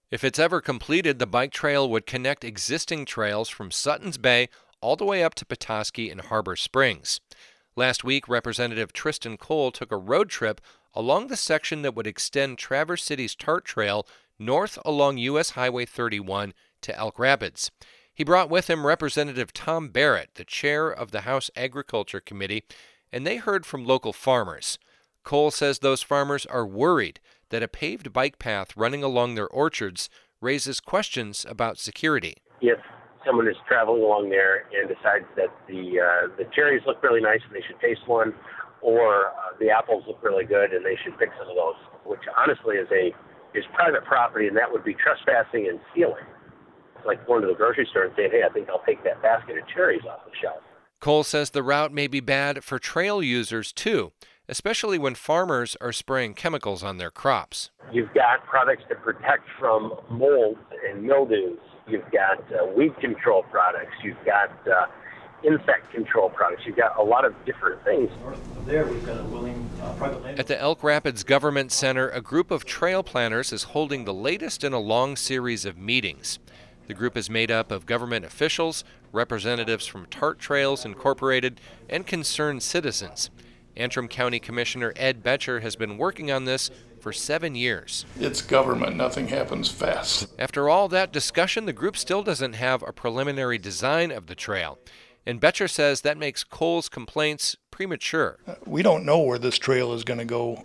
If it's ever completed, the bike trail would connect existing trails from Sutton's Bay all the way up to Petoskey and Harbor Springs. Last week, Representative Tristan Cole took a road trip along the section that would extend Traverse City's Tart Trail north along U.S. Highway 31 to Elk Rapids. He brought with him Representative Tom Barrett, the chair of the House Agriculture Committee, and they heard from local farmers. Cole says those farmers are worried that a paved bike path running along their orchards raises questions about security. If someone is traveling along there and decides that the cherries look really nice and they should taste one, or the apples look really good and they should pick some of those, which honestly is private property, and that would be trespassing and stealing. It's like going to the grocery store and saying, hey, I think I'll take that basket of cherries off the shelf. Cole says the route may be bad for trail users too, especially when farmers are spraying chemicals on their crops. You've got products to protect from molds and mildews. You've got weed control products. You've got insect control products. You've got a lot of different things. North of there, we've got a willing private land. At the Elk Rapids Government Center, a group of trail planners is holding the latest in a long series of meetings. The group is made up of government officials, representatives from Tart Trails Incorporated, and concerned citizens. Antrim County Commissioner Ed Boettcher has been working on this for 7 years. It's government. Nothing happens fast. After all that discussion, the group still doesn't have a preliminary design of the trail. And Boettcher says that makes Cole's complaints premature. We don't know where this trail is going to go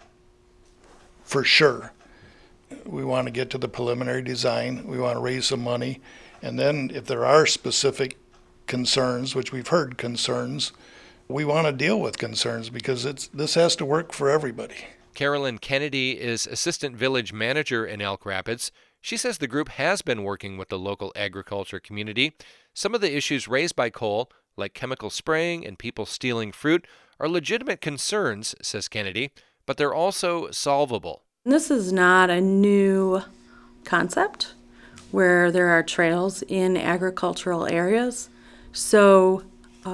for sure. We want to get to the preliminary design. We want to raise some money. And then if there are specific concerns, which we've heard concerns, we want to deal with concerns because this has to work for everybody. Carolyn Kennedy is assistant village manager in Elk Rapids. She says the group has been working with the local agriculture community. Some of the issues raised by Cole, like chemical spraying and people stealing fruit, are legitimate concerns, says Kennedy, but they're also solvable. This is not a new concept where there are trails in agricultural areas. So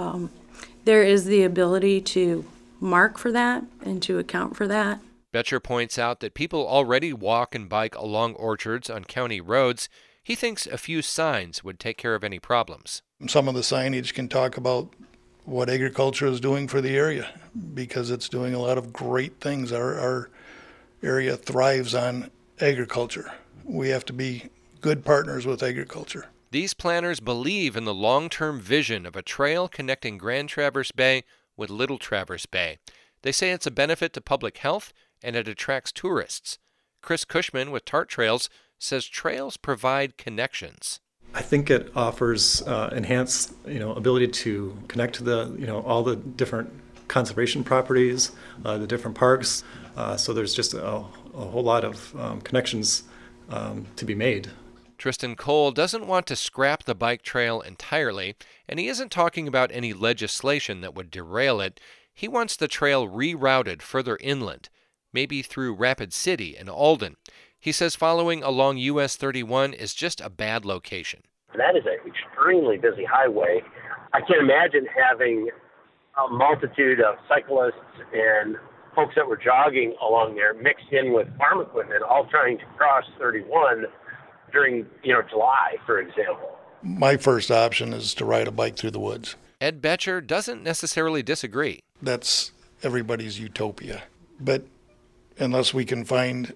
there is the ability to mark for that and to account for that. Boettcher points out that people already walk and bike along orchards on county roads. He thinks a few signs would take care of any problems. Some of the signage can talk about what agriculture is doing for the area because it's doing a lot of great things. Our area thrives on agriculture. We have to be good partners with agriculture. These planners believe in the long-term vision of a trail connecting Grand Traverse Bay with Little Traverse Bay. They say it's a benefit to public health and it attracts tourists. Chris Cushman with Tart Trails says trails provide connections. I think it offers enhanced, ability to connect to the, all the different conservation properties, the different parks. So there's just a whole lot of connections to be made. Tristan Cole doesn't want to scrap the bike trail entirely, and he isn't talking about any legislation that would derail it. He wants the trail rerouted further inland, maybe through Rapid City and Alden. He says following along US 31 is just a bad location. That is an extremely busy highway. I can imagine having a multitude of cyclists and folks that were jogging along there mixed in with farm equipment, all trying to cross 31 during, July, for example. My first option is to ride a bike through the woods. Ed Boettcher doesn't necessarily disagree. That's everybody's utopia. But unless we can find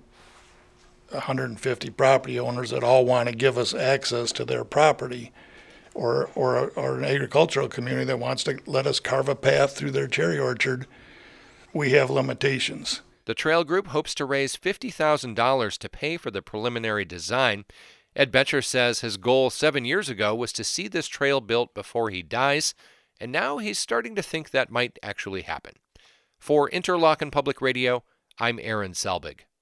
150 property owners that all want to give us access to their property, or an agricultural community that wants to let us carve a path through their cherry orchard, we have limitations. The trail group hopes to raise $50,000 to pay for the preliminary design. Ed Boettcher says his goal 7 years ago was to see this trail built before he dies, and now he's starting to think that might actually happen. For Interlochen Public Radio, I'm Aaron Selbig.